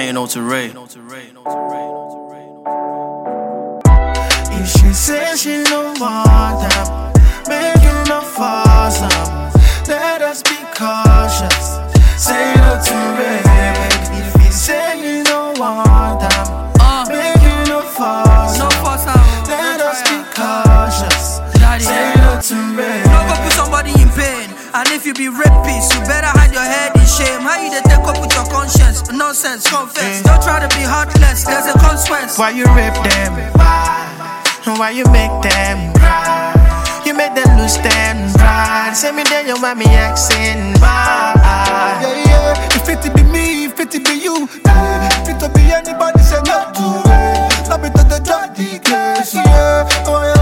saying no to Ray. If she says she no want them, make you no force them. Let us be cautious. Say no to Ray. If he say you no want them, make you no force them. Let us be cautious. Say no to Ray. No go put somebody in pain. And if you be rapist, you better hide your head in shame. How you dey take up with your conscience? Nonsense, confess. Don't try to be heartless, there's a consequence. Why you rape them? Why you make them cry? You make them lose them pride. Say me then your mommy accent. Yeah, yeah. If it be me, if it be you, if it be anybody, say no to it. Love it to the judge, yeah.